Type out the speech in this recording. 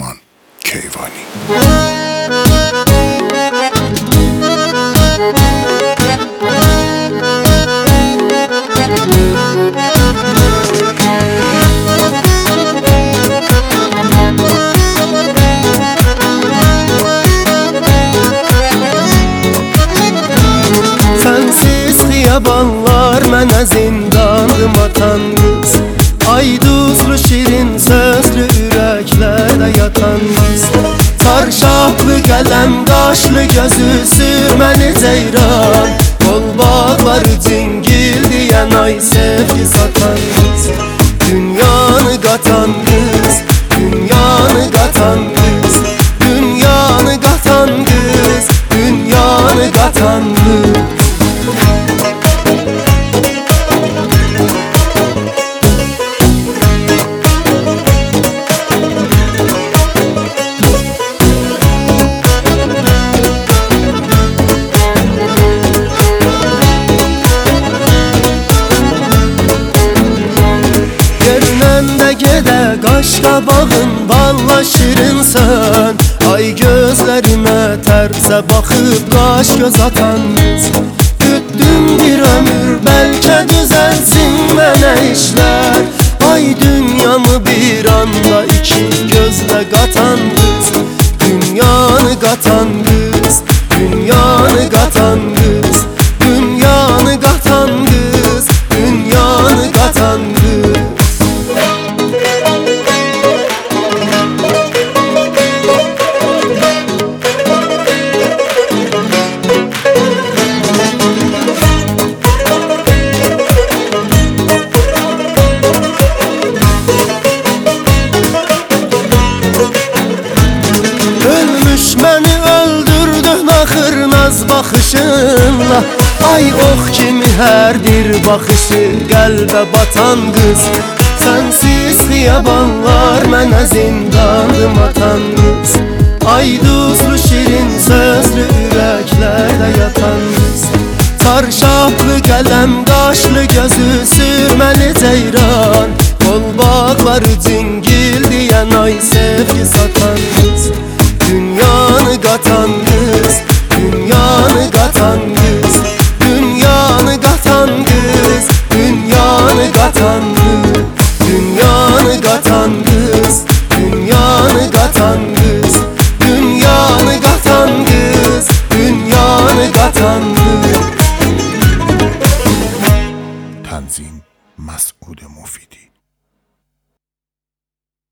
Osman Keyvani. Sensiz xiyabanlar mənə zindandım atan qız. Ayduzlu şirin sözlü ürəklərdə yatan qız. Çarşaflı qələm qaşlı gözü sürməni ceyran. Qol bağları cingil deyən ay sevgi satan qız. Dünyanı qatan qız, dünyanı qatan qız, dünyanı qatan qız, dünyanı qatan qız. Gedə qaş qabağın balla şirinsən. Ay gözlərimə tərsə baxıb qaş göz atan qız. Gütdüm bir ömür bəlkə düzəlsin mənə işlər. Ay dünyamı bir anda iki gözlə qatan qız. Dünyanı qatan qız, dünyanı qatan qız, dünyanı qatan qız, dünyanı qatan qız. Məni öldürdün axırnaz baxışınla. Ay ox kimi hər bir baxışı qəlbə batan qız. Sənsiz xiyabanlar mənə zindandım atan qız. Ayduzlu şirin sözlü ürəklərdə yatan qız. Çarşaflı qələm qaşlı gözü sürməni ceyran. Qol bağları cingil deyən ay sevgi satan qız. Dünyanı qatan qız, dünyanı qatan qız, dünyanı qatan qız, dünyanı qatan qız, dünyanı qatan qız, dünyanı qatan qız, dünyanı qatan qız, dünyanı qatan qız. Tanzim Mas'ud Mufid.